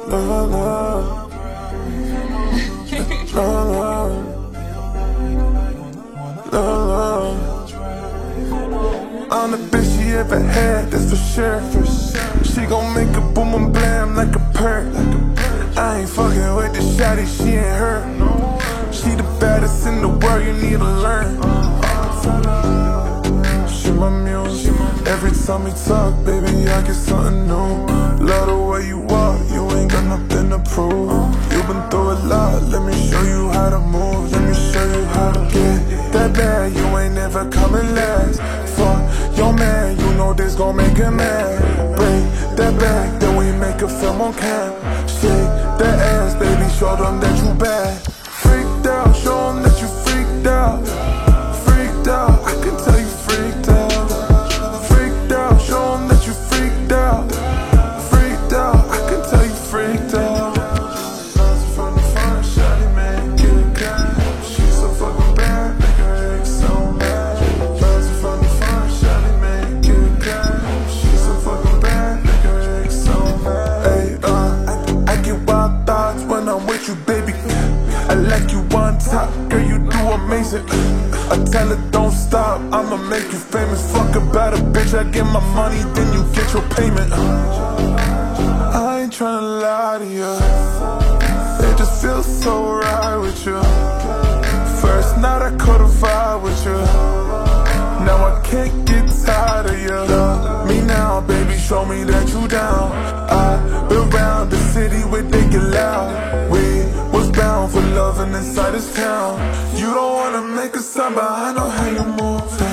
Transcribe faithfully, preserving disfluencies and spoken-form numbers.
love, love, love, love, love. I'm the best she ever had, that's for sure. She gon' make a boom and blam like a perk. I ain't fucking with the shawty, she ain't her. She the baddest in the world, you need to learn. She my muse. Every time we talk, baby, I get something new. Love the way you walk, you ain't got nothing to prove. You been through a lot, let me show you how to move. Let me show you how to get that bad, you ain't never coming last. Fuck your man, you know this gon' make him mad. Bring that back, then we make a film on cam. Shake that ass, baby, show them that you bad. Freaked out, show them that you freaked out. Freaked out, I can tell you freaked out. Freaked out, show them that you freaked out. Freaked out, I can tell you freaked out. Bouncing from the front, shawty make it cash. She's so fucking bad, make her ex so mad. Bouncing from the front, shawty make it cash. She's so fucking bad, make her ex so mad. Hey, uh, I, I get wild thoughts when I'm with you, baby. I like you on top, girl, you do amazing. I tell her don't stop, I'ma make you famous. Fuck about a bitch, I get my money, then you get your payment. I ain't tryna lie to you, it just feels so right with you. First night I could've vibe with you, now I can't get tired of you. Love me now, baby, show me that you down. I've been around the city where they get loud. We was bound for loving inside this town. You don't wanna make a sound, but I know how you move.